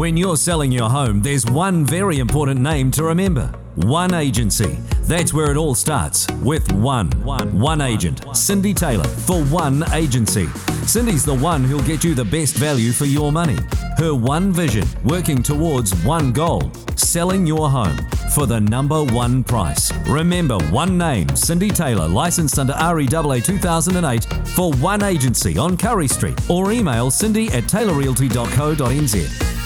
When you're selling your home, there's one very important name to remember. One Agency. That's where it all starts, with one agent, Cindy Taylor, for One Agency. Cindy's the one who'll get you the best value for your money. Her one vision, working towards one goal, selling your home for the number one price. Remember, one name, Cindy Taylor, licensed under REAA 2008 for One Agency on Curry Street, or email cindy@taylorrealty.co.nz.